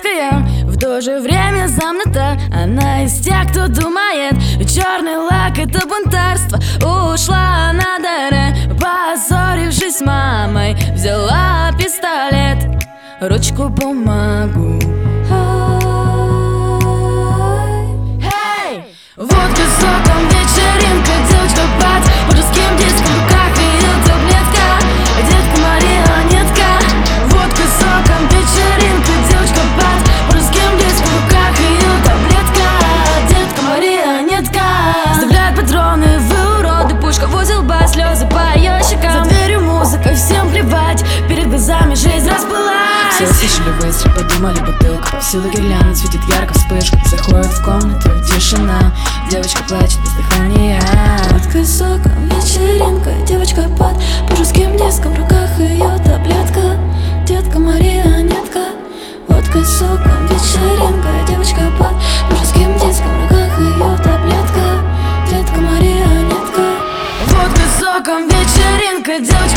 сладкая, в то же время замната. Она из тех, кто думает, черный лак — это бунтарство. Ушла на даре, поссорившись с мамой, взяла пистолет, ручку, бумагу. Водка с соком, вечеринка, девочка бац, по жестким дискам, в руках ее таблетка, детка марионетка. Водка с соком, вечеринка, девочка бац, по жестким дискам, в руках ее таблетка, детка марионетка. Вставляют патроны, вы уроды, пушка возле лба, слезы по ее щекам. За дверью музыка, всем плевать, перед глазами жизнь расплылась. Все услышали выстрел, подумали бутылка, повсюду гирлянда светит ярко вспышка. Заходит в комнату, тишина, девочка плачет без дыхания. Водка с соком, вечеринка, девочка по жестким дискам, в руках ее таблетка, детка марионетка. Водка с соком, вечеринка, девочка по жестким дискам, в руках ее таблетка, детка марионетка. Водка с соком, вечеринка, девочка